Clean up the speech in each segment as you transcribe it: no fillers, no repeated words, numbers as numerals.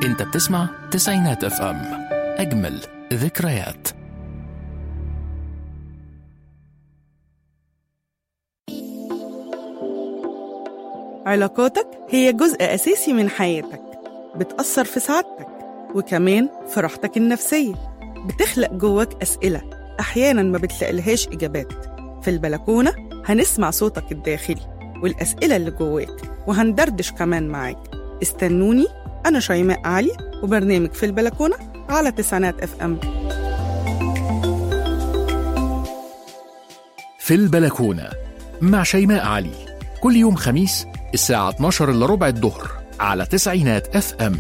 انت بتسمع تسعينات اف ام، اجمل ذكريات. علاقاتك هي جزء أساسي من حياتك، بتأثر في سعادتك وكمان في راحتك النفسية. بتخلق جواك أسئلة أحياناً ما بتلاقيلهاش إجابات. في البلكونة هنسمع صوتك الداخلي والأسئلة اللي جواك، وهندردش كمان معاك. استنوني، أنا شيماء علي، وبرنامج في البلكونة على تسعينات اف ام. في البلكونة مع شيماء علي، كل يوم خميس الساعة 12 إلا ربع الظهر على تسعينات اف ام.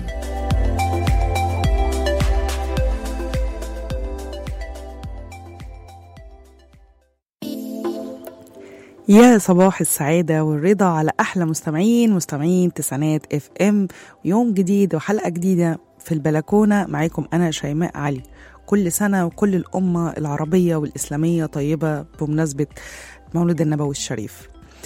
يا صباح السعادة والرضا على أحلى مستمعين تسعينات اف ام، ويوم جديد وحلقة جديدة في البلكونة. معاكم أنا شيماء علي. كل سنة وكل الأمة العربية والإسلامية طيبة بمناسبة مولد النبوي الشريف.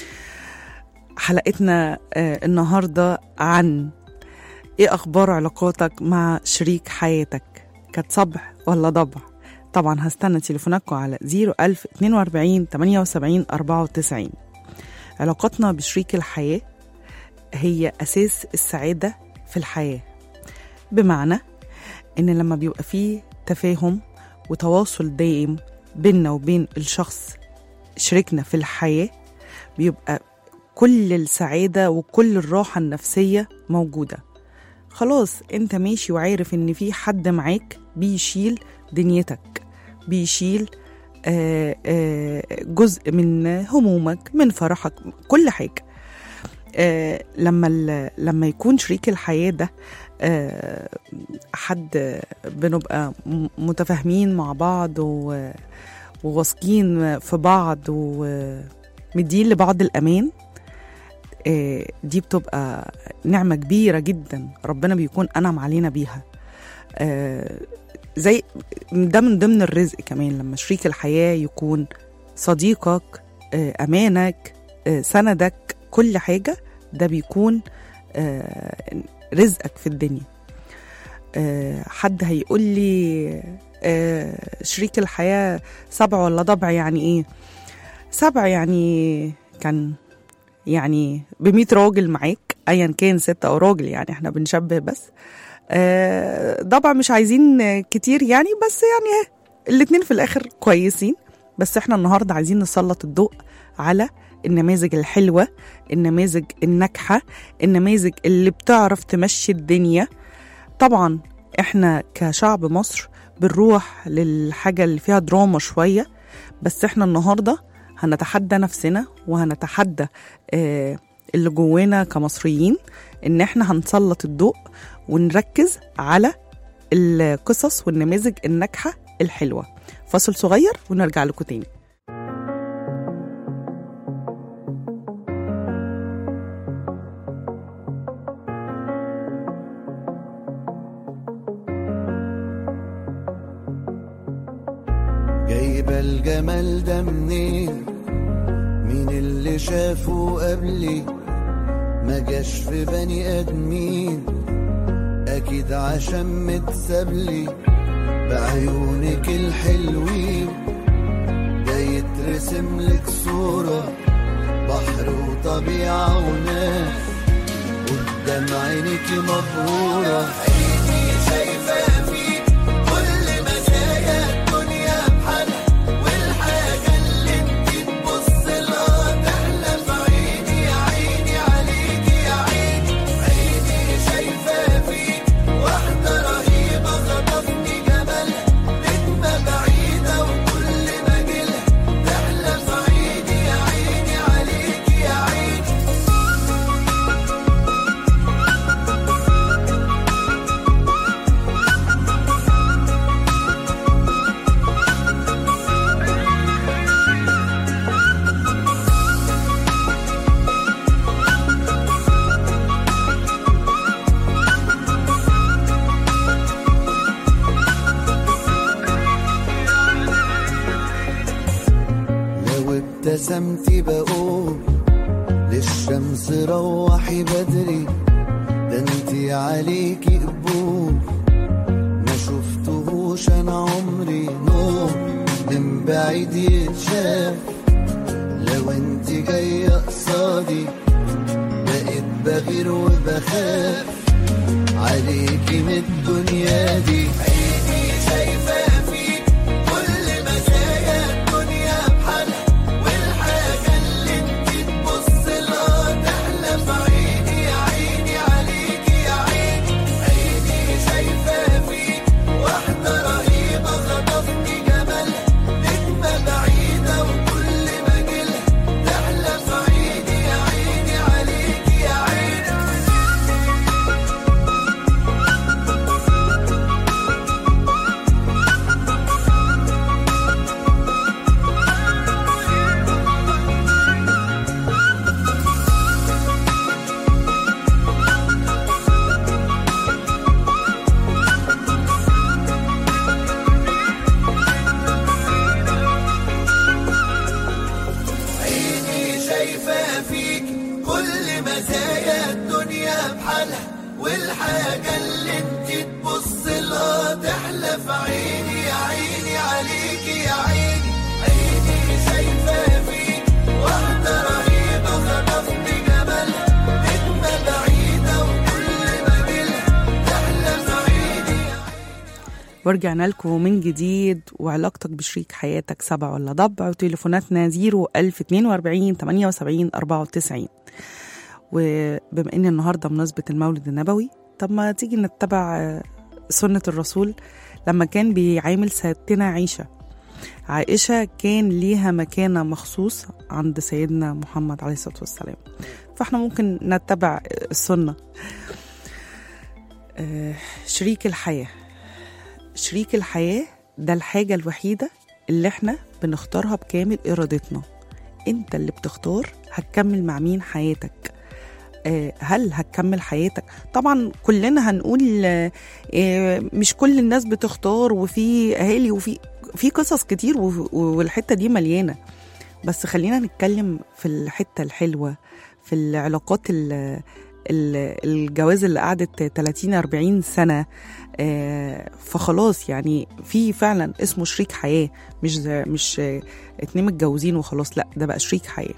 حلقتنا النهاردة عن إيه أخبار علاقاتك مع شريك حياتك، كانت صبح ولا ضبع؟ طبعا هستنى تليفوناتكم على 01000 42 78 94. علاقتنا بشريك الحياة هي أساس السعادة في الحياة، بمعنى إن لما بيبقى فيه تفاهم وتواصل دائم بيننا وبين الشخص شريكنا في الحياة، بيبقى كل السعادة وكل الراحة النفسية موجودة. خلاص انت ماشي وعارف ان في حد معاك بيشيل دنيتك، بيشيل جزء من همومك، من فرحك، كل حاجة. لما يكون شريك الحياة ده حد بنبقى متفاهمين مع بعض وواثقين في بعض ومدين لبعض الأمان، دي بتبقى نعمة كبيرة جدا ربنا بيكون أنعم علينا بيها. زي ده من ضمن الرزق كمان، لما شريك الحياة يكون صديقك، أمانك، سندك، كل حاجة، ده بيكون رزقك في الدنيا. حد هيقول لي شريك الحياة سبع ولا ضبع؟ يعني ايه سبع؟ يعني كان يعني ب100 راجل معاك، ايا كان ست او راجل، يعني احنا بنشبه بس. ضبع مش عايزين كتير يعني، بس يعني الاتنين في الاخر كويسين. بس احنا النهاردة عايزين نسلط الضوء على النماذج الحلوة، النماذج الناجحة، النماذج اللي بتعرف تمشي الدنيا. طبعا احنا كشعب مصر بنروح للحاجة اللي فيها دراما شوية، بس احنا النهاردة هنتحدى نفسنا وهنتحدى اللي جوانا كمصريين، ان احنا هنسلط الضوء ونركز على القصص والنماذج الناجحة الحلوة. فاصل صغير ونرجع لكم تاني. جايبة الجمال ده منين؟ مين اللي شافه قبلي؟ ما جاش في بني ادمين، اكيد عشان متسابلي بعيونك الحلوين. ده يترسم لك صورة بحر وطبيعة وناس قدام عينك مبهورة. عيني شايفة فيك كل مزايا الدنيا بحالها، والحاجة اللي انت تبص لها تحلى في عيني. يا عيني عليكي يا عيني، عيني شايفة فيك واحدة رهيبة خطفني جمالها، نجمة بعيدة وكل مجالها تحلى في عيني. يا عيني عليكي يا عيني. ابتسمتي بقول للشمس روحي بدري، ده انتي عليكي قبول ما شفتهوش انا عمري نور من بعيد يتشاف. لو انتي جاية قصادي بقيت بغير وبخاف عليكي من الدنيا دي. عيني شايفة فيك كل مزايا الدنيا بحالها، والحاجة اللي انتي تبص لها تحلى في عيني. يا عيني عليكي يا عيني، عيني شايفة فيك واحدة رهيبة خطفني جمالها، نجمة بعيدة وكل ما جيلها تحلى في عيني. يا عيني عليكي يا عيني. عيني شايفة فيك كل مزايا الدنيا بحالها، والحاجة اللي انتي تبص لها تحلى في عيني. يا عيني عليكي يا عيني، عيني شايفة فيك واحدة رهيبة خطفني جمالها، نجمة بعيدة وكل ما جيلها تحلى في عيني. ورجعنا لكم من جديد، وعلاقتك بشريك حياتك 7 ولا ضبع، وتليفوناتنا 01042 78 94. وبما ان النهارده مناسبة المولد النبوي، طب ما تيجي نتبع سنة الرسول لما كان بيعامل سيدتنا عائشة كان ليها مكانة مخصوص عند سيدنا محمد عليه الصلاة والسلام، فاحنا ممكن نتبع السنة. شريك الحياة، شريك الحياة ده الحاجة الوحيدة اللي احنا بنختارها بكامل إرادتنا. انت اللي بتختار هتكمل مع مين حياتك. هل هتكمل حياتك؟ طبعا كلنا هنقول مش كل الناس بتختار، وفي اهالي وفي قصص كتير، والحتة دي مليانة. بس خلينا نتكلم في الحتة الحلوة، في العلاقات الجواز اللي قعدت 30-40 سنة. فخلاص يعني في فعلا اسمه شريك حياة، مش 2 متجوزين وخلاص، لا ده بقى شريك حياة.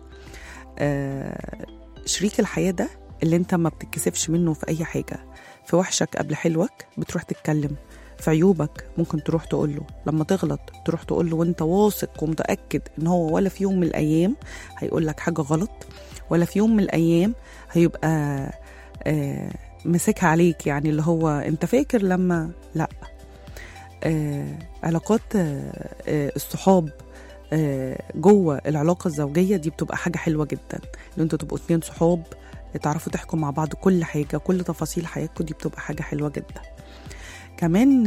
شريك الحياة ده اللي انت ما بتتكسفش منه في اي حاجة. في وحشك قبل حلوك بتروح تتكلم، في عيوبك ممكن تروح تقوله، لما تغلط تروح تقوله وانت واثق ومتأكد ان هو ولا في يوم من الايام هيقول لك حاجة غلط، ولا في يوم من الايام هيبقى مسكها عليك، يعني اللي هو انت فاكر لما لا. علاقات الصحاب جوه العلاقة الزوجية دي بتبقى حاجة حلوة جدا، ان انتوا تبقوا 2 صحاب تعرفوا تحكوا مع بعض كل حاجة، كل تفاصيل حياتكم، دي بتبقى حاجة حلوة جدا. كمان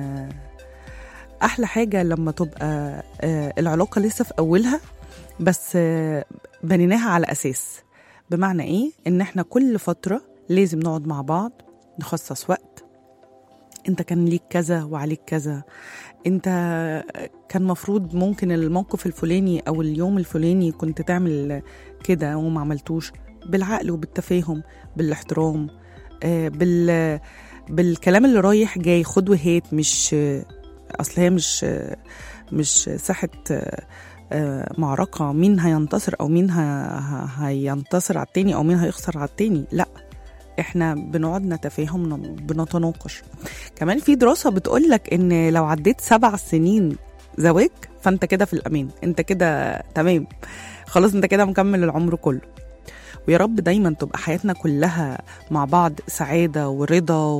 أحلى حاجة لما تبقى العلاقة لسه في أولها، بس بنيناها على أساس. بمعنى إيه؟ إن إحنا كل فترة لازم نقعد مع بعض، نخصص وقت. انت كان ليك كذا وعليك كذا، انت كان مفروض ممكن الموقف الفلاني او اليوم الفلاني كنت تعمل كده وما عملتوش، بالعقل وبالتفاهم بالاحترام، بالكلام اللي رايح جاي، خد وهات. مش اصل هي مش ساحة معركة مين هينتصر او مين هينتصر على التاني او مين هيخسر على التاني، لا احنا بنقعد نتفاهم، بنتناقش. كمان في دراسة بتقولك ان لو عديت 7 سنين زواج فانت كده في الامان، انت كده تمام خلاص، انت كده مكمل العمر كله. ويا رب دايما تبقى حياتنا كلها مع بعض سعادة ورضا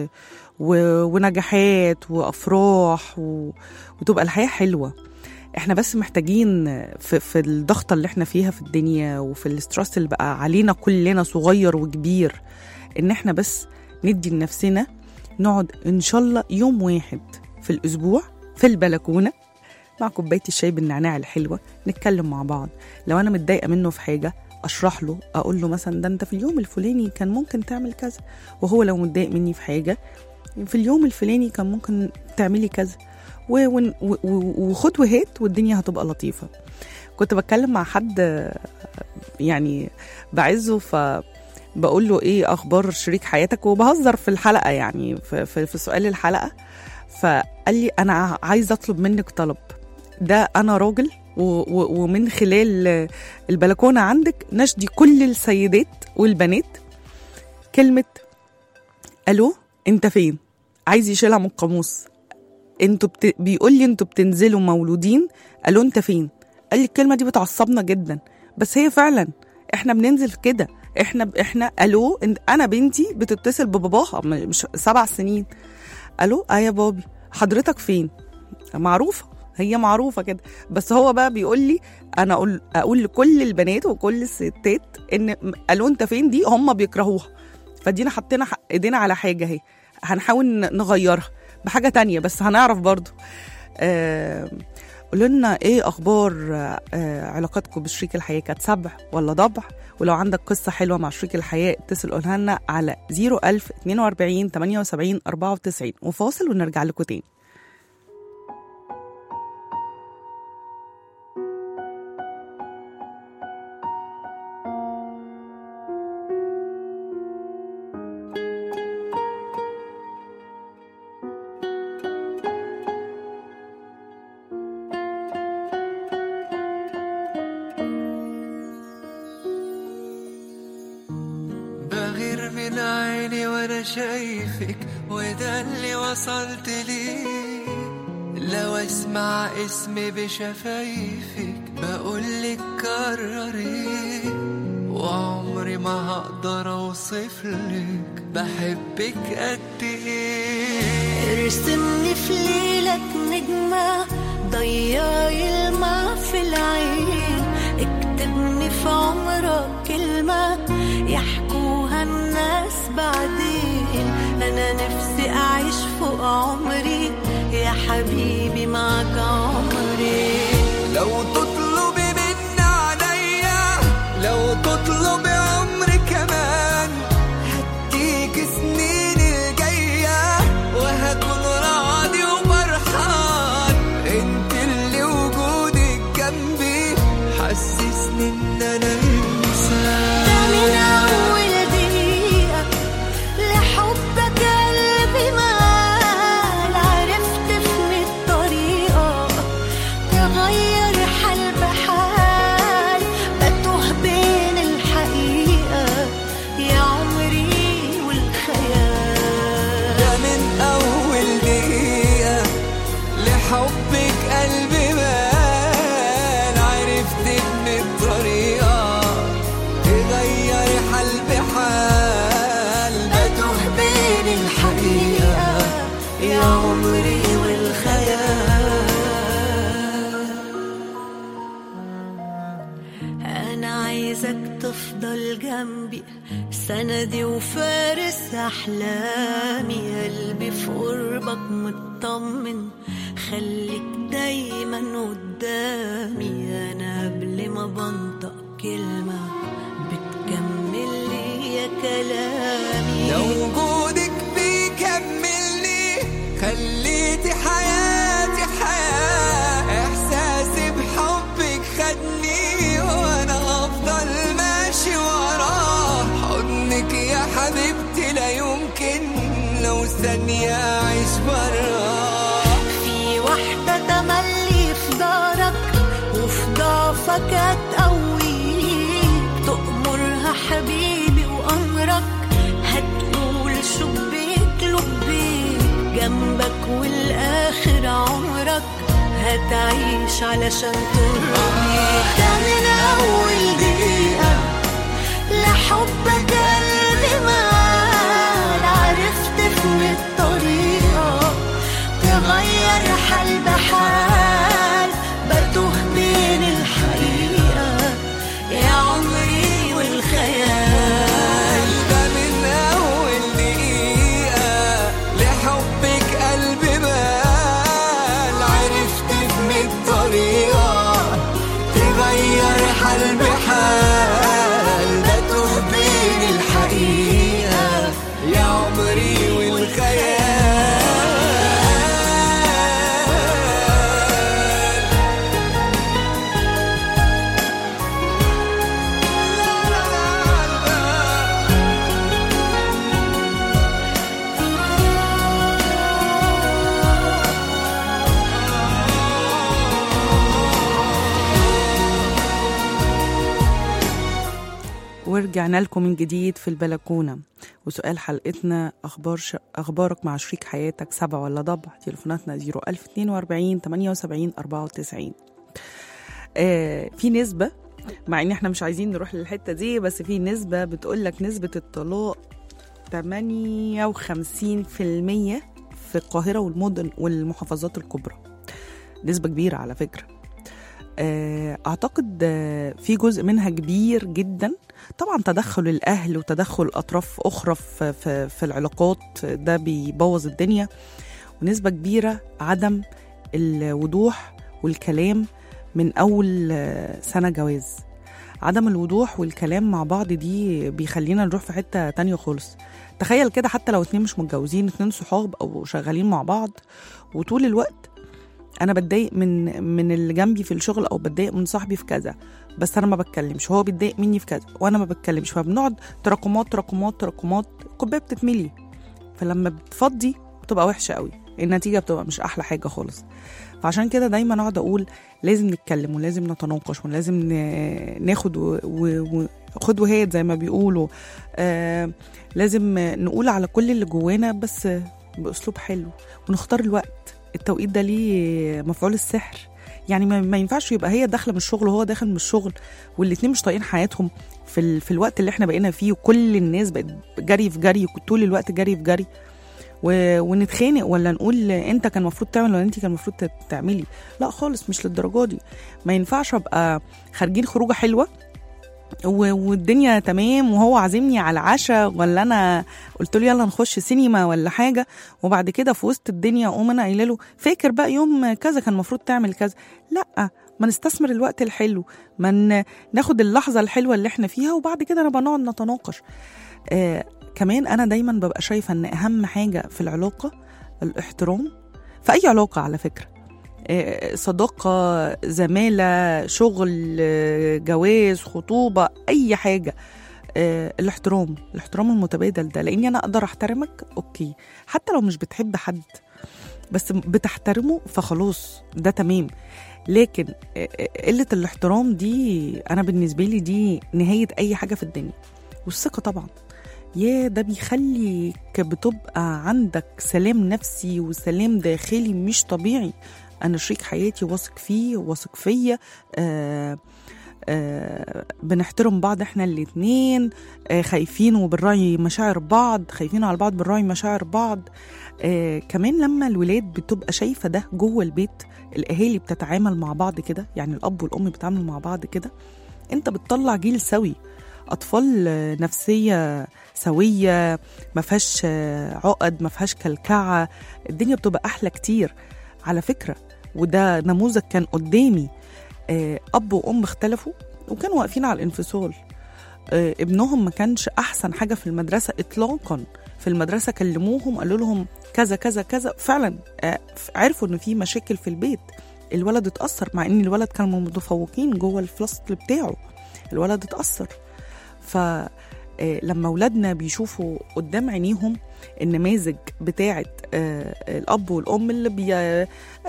ونجاحات وافراح وتبقى الحياة حلوة. احنا بس محتاجين في الضغطة اللي احنا فيها في الدنيا، وفي الاسترس اللي بقى علينا كلنا صغير وكبير، ان احنا بس ندي لنفسنا نقعد ان شاء الله يوم واحد في الاسبوع في البلكونة مع كوباية الشاي بالنعناع الحلوة، نتكلم مع بعض. لو انا متضايقة منه في حاجة اشرح له، اقول له مثلا ده انت في اليوم الفلاني كان ممكن تعمل كذا، وهو لو متضايق مني في حاجة في اليوم الفلاني كان ممكن تعملي كذا، وخد وهات والدنيا هتبقى لطيفة. كنت بتكلم مع حد يعني بعزه، بقول له ايه اخبار شريك حياتك، وبهزر في الحلقه يعني في سؤال الحلقه. فقال لي انا عايز اطلب منك طلب، ده انا راجل ومن خلال البلكونه عندك نشدي كل السيدات والبنات كلمه الو انت فين، عايز يشيلها من القاموس. بيقول لي انتوا بتنزلوا مولودين الو انت فين. قال لي الكلمه دي بتعصبنا جدا، بس هي فعلا احنا بننزل كده. احنا الو انا بنتي بتتصل بباباها مش 7 سنين، الو يا بابي حضرتك فين، معروفه، هي معروفه كده. بس هو بقى بيقول لي انا اقول لكل البنات وكل الستات ان الو انت فين دي هم بيكرهوها، فدينا حطينا ايدينا على حاجه اهي، هنحاول نغيرها بحاجه تانية بس هنعرف برضو. قولوا لنا ايه اخبار علاقاتكم بشريك الحياه، كانت 7 ولا ضبع؟ ولو عندك قصه حلوه مع شريك الحياه اتصل قولها لنا على 01000 42 78 94. وفاصل ونرجع لكم تاني. بغير من عيني وانا شايفك، وده اللي وصلت ليه. لو اسمع اسمي بشفايفك بقولك كرري، وعمري ما هقدر اوصفلك بحبك قد ايه. ارسمني في ليلك نجمة، ضيعي الماء في العين، اكتبني في عمرك كلمة يحكوها الناس بعدين. أنا نفسي أعيش فوق عمري يا حبيبي معك عمري. لو تطلبي مني عليا، لو تطلبي عمري كمان، هديك سنين الجاية وهكون راضي وفرحان. انت اللي وجودك جنبي حسسني ان انا انسان. ده من أول دقيقة لحبك قلبي مال، عرفت في الطريقة تغير حال بحال، بتوه بين الحقيقة يا عمري والخيال. ده من اول دقيقة لحبك قلبي مال، عرفت ان الطريقة تغير حال بحال، بتوه بين الحقيقة يا عمري والخيال. أنا عايزك تفضل جنبي سندي وفارس أحلامي، قلبي في قربك مطمن، خليك دايما قدامي. أنا قبل ما بنطق كلمة بتكمل لي يا كلامي. لو وجودك بيكملني خليتي حياتي حياة، إحساسي بحبك خدني وأنا أفضل ماشي وراه. حضنك يا حبيبتي لا يمكن لو ثانية أعيش براه. في واحدة تملي في دارك وفي ضعفك هتقويك، تأمرها حبيبي وأمرك، هتقول شبيك لبيك جنبك والآخر عمرك هتعيش علشان ترضيك. ده من أول دقيقة لحبك قلبي مال، عرفت في الطريقة تغير حال بحال، بتوه بين الحقيقة يا عمري والخيال. ده من أول دقيقة لحبك قلبي مال، عرفت من الطريقة تغير حال بحال، بتوه بين الحقيقة يا عمري والخيال. ورجعنا لكم من جديد في البلكونة. وسؤال حلقتنا أخبارك مع شريك حياتك 7 ولا ضبع؟ تليفوناتنا 01042 78 94. في نسبة، مع ان احنا مش عايزين نروح للحتة دي، بس في نسبة بتقولك نسبة الطلاق 58% في القاهرة والمدن والمحافظات الكبرى. نسبة كبيرة على فكرة. أعتقد في جزء منها كبير جدا طبعا تدخل الأهل وتدخل أطراف أخرى في العلاقات، ده بيبوظ الدنيا. ونسبة كبيرة عدم الوضوح والكلام من أول سنة جواز. عدم الوضوح والكلام مع بعض دي بيخلينا نروح في حتة تانية خالص. تخيل كده، حتى لو 2 مش متجوزين، 2 صحاب أو شغالين مع بعض، وطول الوقت أنا بتضايق من اللي جنبي في الشغل، أو بتضايق من صاحبي في كذا، بس أنا ما بتكلمش، هو بيتضايق مني في كذا وأنا ما بتكلمش، فبنقعد تراكمات تراكمات تراكمات، الكوباية بتتملي. فلما بتفضي بتبقى وحشة قوي، النتيجة بتبقى مش أحلى حاجة خالص. فعشان كده دايما أقعد أقول لازم نتكلم ولازم نتناقش ولازم ناخد خد وهات زي ما بيقولوا. لازم نقول على كل اللي جوانا بس بأسلوب حلو، ونختار الوقت. التوقيت ده ليه مفعول السحر، يعني ما ينفعش يبقى هي داخله من الشغل وهو داخل من الشغل والاتنين مش طايقين حياتهم في الوقت اللي احنا بقينا فيه، وكل الناس بقت جري في جري، طول الوقت جري في جري، ونتخانق ولا نقول انت كان المفروض تعمل ولا انت كان المفروض تعملي. لا خالص، مش للدرجه دي. ما ينفعش ابقى خارجين خروجه حلوه والدنيا تمام، وهو عازمني على عشاء، ولا انا قلت له يلا نخش سينما ولا حاجه، وبعد كده في وسط الدنيا اقوم انا قايله له فاكر بقى يوم كذا كان المفروض تعمل كذا. لا، ما نستثمر الوقت الحلو، ما ناخد اللحظه الحلوه اللي احنا فيها، وبعد كده نبقى نقعد نتناقش. كمان انا دايما ببقى شايفه ان اهم حاجه في العلاقه الاحترام، في اي علاقه على فكره، صداقة، زمالة، شغل، جواز، خطوبة، أي حاجة. الاحترام المتبادل ده، لأني أنا أقدر أحترمك أوكي، حتى لو مش بتحب حد بس بتحترمه فخلاص ده تمام. لكن قلة الاحترام دي أنا بالنسبة لي دي نهاية أي حاجة في الدنيا. والثقة طبعا، ده بيخليك بتبقى عندك سلام نفسي وسلام داخلي مش طبيعي. أنا شريك حياتي واثق فيه واثق فيا، بنحترم بعض احنا الاتنين، خايفين وبنراعي مشاعر بعض، خايفين على بعض بنراعي مشاعر بعض. كمان لما الولاد بتبقى شايفة ده جوه البيت، الأهالي بتتعامل مع بعض كده، يعني الأب والأم بتتعامل مع بعض كده، انت بتطلع جيل سوي، أطفال نفسية سوية، ما فيهاش عقد، ما فيهاش كلكعة، الدنيا بتبقى أحلى كتير على فكرة. وده نموذج كان قدامي، أب وأم اختلفوا وكانوا واقفين على الانفصال. ابنهم ما كانش أحسن حاجة في المدرسة إطلاقا، في المدرسة كلموهم قالوا لهم كذا كذا كذا، فعلا عرفوا إن في مشاكل في البيت. الولد اتأثر، مع إن الولد كان متفوقين جوه الفصل بتاعه، الولد اتأثر. فلما أولادنا بيشوفوا قدام عينيهم النماذج بتاعة الأب والأم اللي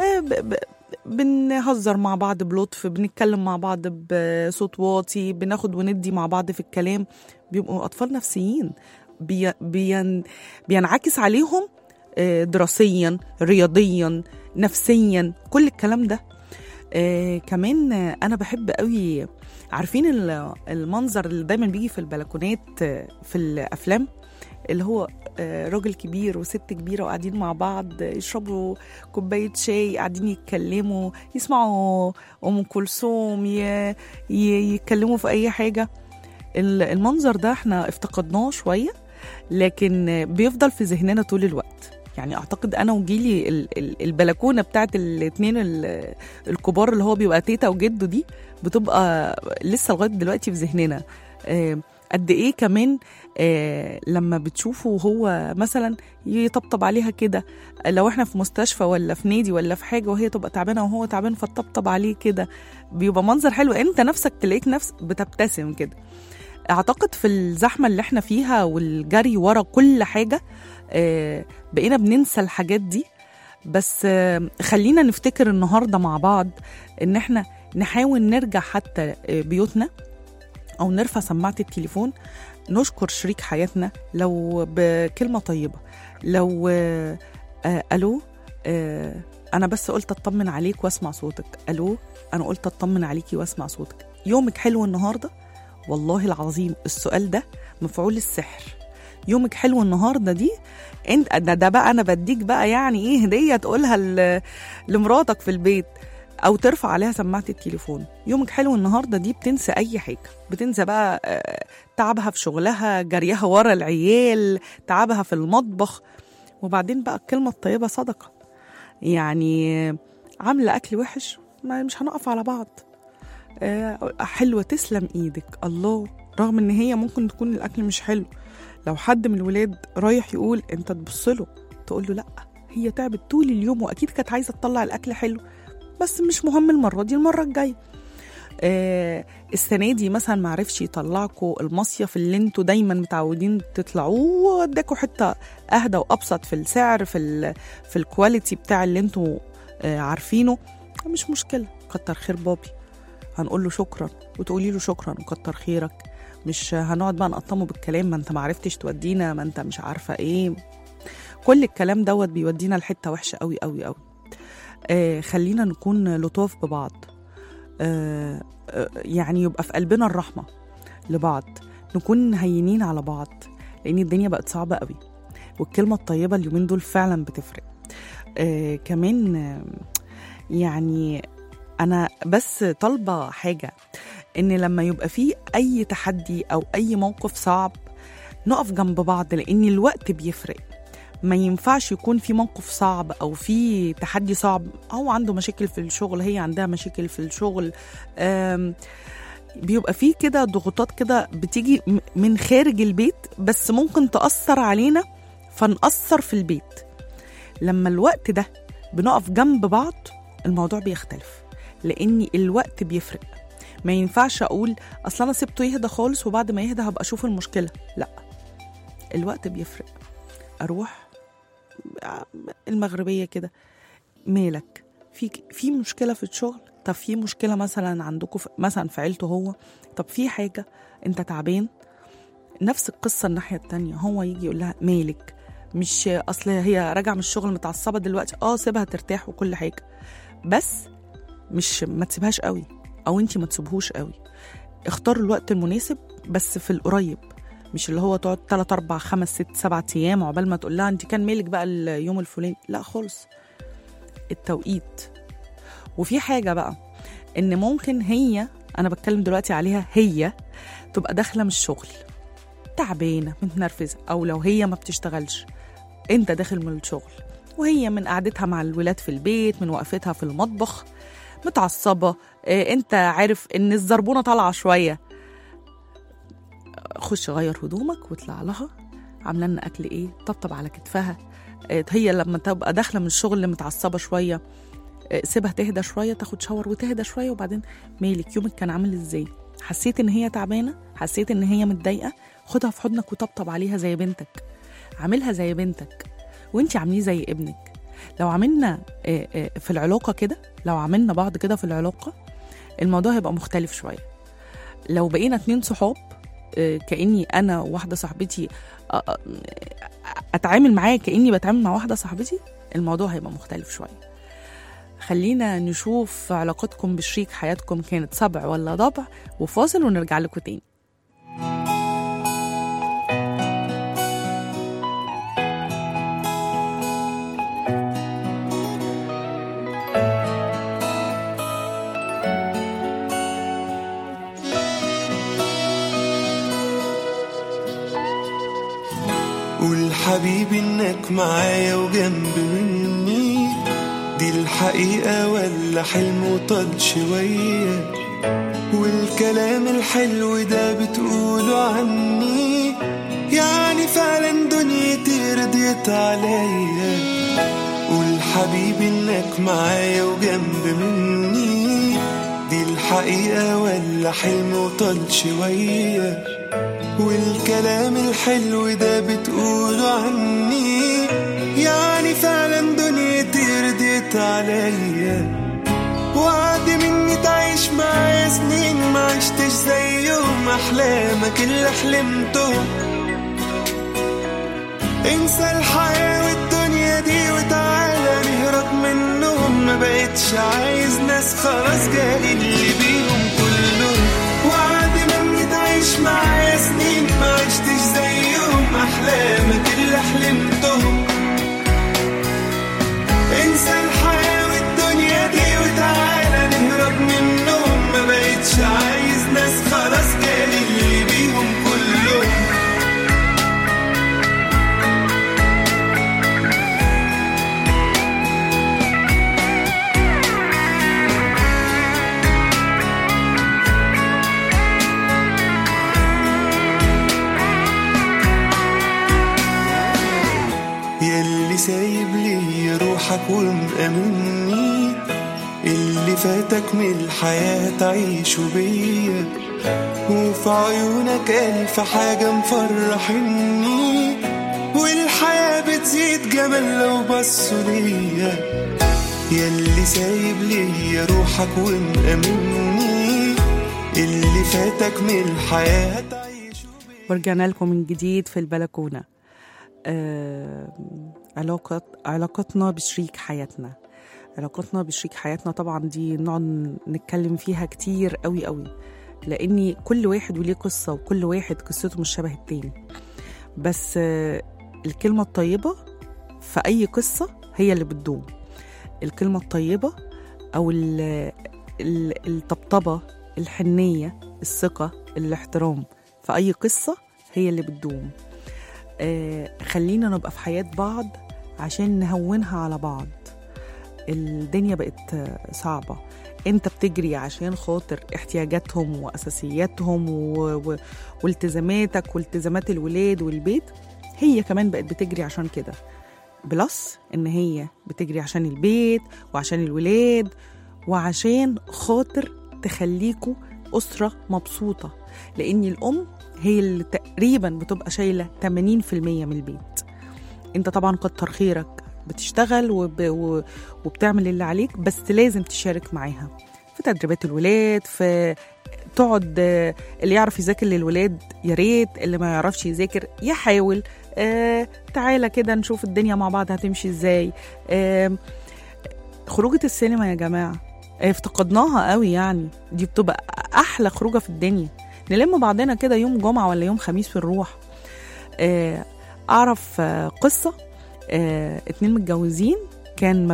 بنهزر مع بعض بلطف، بنتكلم مع بعض بصوت واطي، بناخد وندي مع بعض في الكلام، بيبقوا أطفال نفسيين، بينعكس عليهم دراسيا، رياضيا، نفسيا، كل الكلام ده. كمان أنا بحب قوي، عارفين المنظر اللي دايما بيجي في البلكونات في الأفلام، اللي هو راجل كبير وست كبيرة وقاعدين مع بعض يشربوا كوباية شاي، قاعدين يتكلموا، يسمعوا أم كلثوم، يتكلموا في أي حاجة. المنظر ده احنا افتقدناه شوية، لكن بيفضل في ذهننا طول الوقت. يعني أعتقد أنا وجيلي البلكونة بتاعت الاتنين الكبار اللي هو بيبقى تيتا وجده دي بتبقى لسه لغاية دلوقتي في ذهننا. قد إيه كمان لما بتشوفه هو مثلا يطبطب عليها كده، لو احنا في مستشفى ولا في نادي ولا في حاجة وهي تبقى تعبانة وهو تعبان فتطبطب عليه كده، بيبقى منظر حلو، انت نفسك تلاقيك نفسك بتبتسم كده. اعتقد في الزحمة اللي احنا فيها والجري ورا كل حاجة بقينا بننسى الحاجات دي. بس خلينا نفتكر النهاردة مع بعض ان احنا نحاول نرجع حتى بيوتنا أو نرفع سماعة التليفون نشكر شريك حياتنا لو بكلمة طيبة، لو ألو أنا بس قلت أطمن عليك واسمع صوتك، ألو أنا قلت أطمن عليكي واسمع صوتك، يومك حلو النهاردة؟ والله العظيم السؤال ده مفعول السحر. يومك حلو النهاردة دي انت ده بقى أنا بديك بقى يعني إيه هدية تقولها لمراتك في البيت أو ترفع عليها سماعة التليفون. يومك حلو النهاردة دي بتنسى أي حاجة، بتنسى بقى تعبها في شغلها، جريها ورا العيال، تعبها في المطبخ. وبعدين بقى الكلمة الطيبة صدقة، يعني عاملة أكل وحش مش هنقف على بعض، حلوة تسلم إيدك الله، رغم إن هي ممكن تكون الأكل مش حلو. لو حد من الولاد رايح يقول أنت تبصله تقول له لأ، هي تعبت طول اليوم وأكيد كانت عايزة تطلع الأكل حلو، بس مش مهم المرة دي، المرة الجاية. السنة دي مثلا معرفش يطلعكوا المصيف اللي انتوا دايما متعودين تطلعوه، وداكوا حتة أهدى وأبسط في السعر في الكواليتي بتاع اللي انتوا عارفينه، مش مشكلة، كتر خير بابي، هنقول له شكرا وتقولي له شكرا وكتر خيرك، مش هنقعد بقى نقطمه بالكلام ما انت معرفتش تودينا، ما انت مش عارفة ايه، كل الكلام دوت بيودينا لحتة وحشة قوي قوي قوي. خلينا نكون لطاف ببعض، يعني يبقى في قلبنا الرحمة لبعض، نكون هينين على بعض، لأن الدنيا بقت صعبة قوي، والكلمة الطيبة اليومين دول فعلا بتفرق. كمان يعني أنا بس طالبة حاجة، إن لما يبقى فيه أي تحدي أو أي موقف صعب نقف جنب بعض، لأن الوقت بيفرق. ما ينفعش يكون في موقف صعب أو في تحدي صعب، أو عنده مشاكل في الشغل، هي عندها مشاكل في الشغل، بيبقى فيه كده ضغوطات كده بتيجي من خارج البيت، بس ممكن تأثر علينا فنأثر في البيت. لما الوقت ده بنقف جنب بعض الموضوع بيختلف، لأن الوقت بيفرق. ما ينفعش أقول أصلا أنا سبته يهدى خالص وبعد ما يهدى هبقى أشوف المشكلة، لا، الوقت بيفرق. أروح المغربية كده، مالك في مشكلة في الشغل؟ طب في مشكلة مثلا عندكم مثلا في عيلته هو؟ طب في حاجة انت تعبان؟ نفس القصة الناحية التانية، هو يجي يقول لها مالك، مش أصل هي راجعة من الشغل متعصبة دلوقتي، سيبها ترتاح وكل حاجة، بس مش ما تسيبهاش قوي أو انتي ما تسيبهوش قوي. اختاروا الوقت المناسب بس في القريب، مش اللي هو تقعد 3 4 5 6 7 أيام عقبال ما تقول لها انت كان مالك بقى اليوم الفلاني، لا خالص، التوقيت. وفي حاجة بقى، ان ممكن هي، انا بتكلم دلوقتي عليها، هي تبقى داخلة من الشغل تعبانة متنرفزة، او لو هي ما بتشتغلش، انت داخل من الشغل وهي من قعدتها مع الولاد في البيت، من وقفتها في المطبخ متعصبة، انت عارف ان الزربونة طالعة شوية، خش غير هدومك واطلع لها، عامله لنا اكل ايه، طبطب على كتفها. هي لما تبقى داخله من الشغل متعصبه شويه، سيبها تهدى شويه، تاخد شاور وتهدى شويه، وبعدين مالك يومك كان عامل ازاي؟ حسيت ان هي تعبانه، حسيت ان هي متضايقه، خدها في حضنك وطبطب عليها زي بنتك، عاملها زي بنتك وانتي عامليه زي ابنك. لو عملنا في العلاقه كده، لو عملنا بعض كده في العلاقه، الموضوع هيبقى مختلف شويه. لو بقينا 2 صحاب، كأني أنا وواحدة صاحبتي أتعامل معايا كأني بتعامل مع واحدة صاحبتي، الموضوع هيبقى مختلف شوية. خلينا نشوف علاقتكم بشريك حياتكم كانت سبع ولا ضبع، وفاصل ونرجع لكم تاني. قول حبيبي انك معايا وجنب مني، دي الحقيقة ولا حلم وطال شوية؟ والكلام الحلو ده بتقوله عني، يعني فعلا دنيتي رضيت عليا. قول حبيبي انك معايا وجنب مني، دي الحقيقة ولا حلم وطال شوية؟ والكلام الحلو ده بتقوله عني، يعني فعلا دنيتي رضيت عليا. وعد مني تعيش معايا سنين ما عشتش زيهم، أحلامك اللي حلمتهم. انسى الحياة والدنيا دي وتعالى نهرب منهم، ما بقتش عايز ناس خلاص جالي اللي بيهم كلهم. وعد مني تعيش معايا سنين ما عشتش زيهم، أحلامك اللي حلمتهم. انسى الحياة والدنيا دي وتعالى نهرب منهم، ما بقتش عايز ناس خلاص جالي اللي بيهم كلهم. ياللي سايب لي روحك ومأمني، اللي فاتك من الحياة تعيشه بيا، وفي عيونك ألف حاجة مفرحني، والحياة بتزيد جمال لو بصوا ليا. ياللي سايب لي روحك ومأمني، اللي فاتك من الحياة تعيشه بيا. ورجعنا لكم من جديد في البلكونة. علاقتنا بشريك حياتنا. علاقتنا بشريك حياتنا طبعا دي نقعد نتكلم فيها كتير قوي قوي، لأن كل واحد وليه قصة، وكل واحد قصته مش شبه التاني. بس الكلمة الطيبة في أي قصة هي اللي بتدوم. الكلمة الطيبة أو الطبطبة، الحنية، الثقة، الاحترام في أي قصة هي اللي بتدوم. خلينا نبقى في حياة بعض عشان نهونها على بعض. الدنيا بقت صعبة، انت بتجري عشان خاطر احتياجاتهم وأساسياتهم والتزاماتك والتزامات الولاد والبيت، هي كمان بقت بتجري عشان كده، بلس ان هي بتجري عشان البيت وعشان الولاد وعشان خاطر تخليكوا أسرة مبسوطة، لأن الأم هي اللي تقريبا بتبقى شايلة 80% من البيت. انت طبعا كتر خيرك بتشتغل وبتعمل اللي عليك، بس لازم تشارك معاها في تدريبات الولاد، في تقعد اللي يعرف يذاكر للولاد يا ريت، اللي ما يعرفش يذاكر يحاول. تعالى كده نشوف الدنيا مع بعض هتمشي ازاي. خروجة السينما يا جماعة افتقدناها قوي، يعني دي بتبقى أحلى خروجة في الدنيا. نلم بعضنا كده يوم جمعة ولا يوم خميس ونروح. أعرف قصة 2 متجوزين كان ما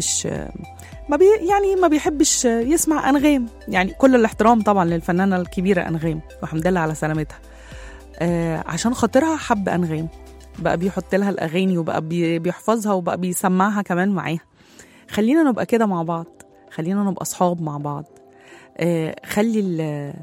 بيحبش يسمع أنغام، يعني كل الاحترام طبعا للفنانة الكبيرة أنغام والحمد لله على سلامتها. عشان خاطرها حب أنغام، بقى بيحط لها الأغاني وبقى بيحفظها وبقى بيسمعها كمان معاها. خلينا نبقى كده مع بعض، خلينا نبقى أصحاب مع بعض. خلي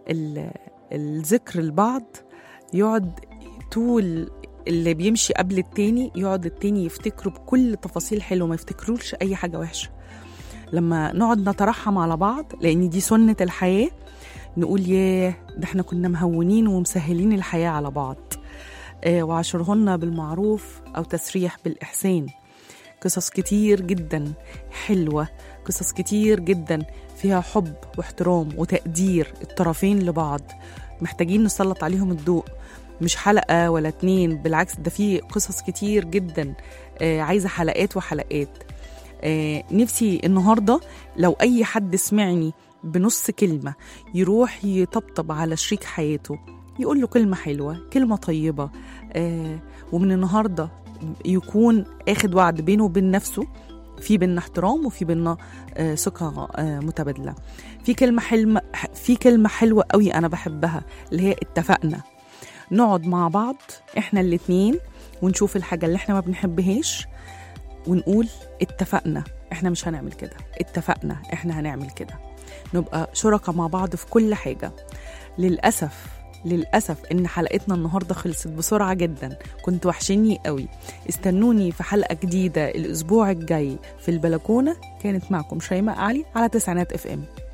الذكر البعض يقعد طول اللي بيمشي قبل التاني، يقعد التاني يفتكره بكل تفاصيل حلوة، ما يفتكروش أي حاجة وحشة. لما نقعد نترحم على بعض، لأن دي سنة الحياة، نقول ياه ده احنا كنا مهونين ومسهلين الحياة على بعض. وعاشرهن بالمعروف أو تسريح بالإحسان. قصص كتير جدا حلوة، قصص كتير جدا فيها حب واحترام وتقدير الطرفين لبعض، محتاجين نسلط عليهم الضوء. مش حلقة ولا 2، بالعكس ده في قصص كتير جدا عايزة حلقات وحلقات. نفسي النهاردة لو أي حد سمعني بنص كلمة يروح يطبطب على شريك حياته، يقول له كلمة حلوة، كلمة طيبة، ومن النهاردة يكون أخد وعد بينه وبين نفسه، في بيننا احترام وفي بيننا ثقة متبادلة. في كلمة حلوة قوي أنا بحبها اللي هي اتفقنا. نقعد مع بعض احنا الاتنين ونشوف الحاجة اللي احنا ما بنحبهاش ونقول اتفقنا احنا مش هنعمل كده، اتفقنا احنا هنعمل كده. نبقى شركة مع بعض في كل حاجة. للأسف إن حلقتنا النهاردة خلصت بسرعة جدا، كنت وحشني قوي. استنوني في حلقة جديدة الأسبوع الجاي في البلكونة. كانت معكم شيماء علي على 9 FM.